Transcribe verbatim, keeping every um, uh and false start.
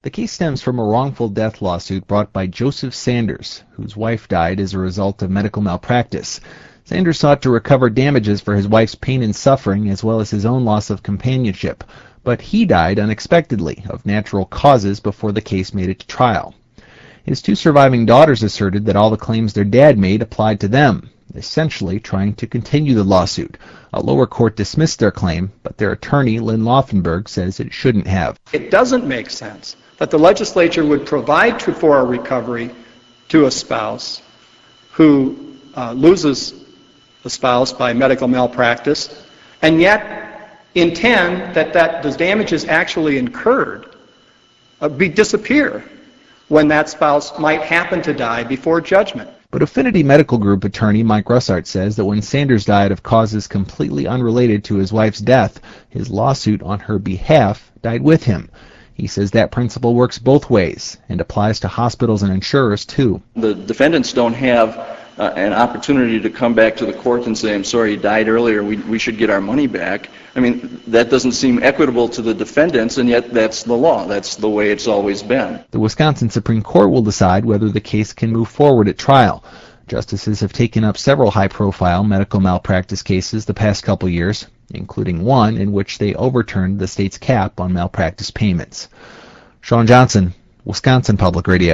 The case stems from a wrongful death lawsuit brought by Joseph Sanders, whose wife died as a result of medical malpractice. Sanders sought to recover damages for his wife's pain and suffering, as well as his own loss of companionship. But he died unexpectedly of natural causes before the case made it to trial. His two surviving daughters asserted that all the claims their dad made applied to them, essentially trying to continue the lawsuit. A lower court dismissed their claim, but their attorney, Lynn Laufenberg, says it shouldn't have. It doesn't make sense that the legislature would provide to, for a recovery to a spouse who uh, loses the spouse by medical malpractice, and yet intend that, that the damages actually incurred uh, be disappear when that spouse might happen to die before judgment. But Affinity Medical Group attorney Mike Russart says that when Sanders died of causes completely unrelated to his wife's death, his lawsuit on her behalf died with him. He says that principle works both ways and applies to hospitals and insurers too. The defendants don't have uh, an opportunity to come back to the court and say, I'm sorry, he died earlier, we, we should get our money back. I mean, that doesn't seem equitable to the defendants, and yet that's the law. That's the way it's always been. The Wisconsin Supreme Court will decide whether the case can move forward at trial. Justices have taken up several high-profile medical malpractice cases the past couple years, including one in which they overturned the state's cap on malpractice payments. Sean Johnson, Wisconsin Public Radio.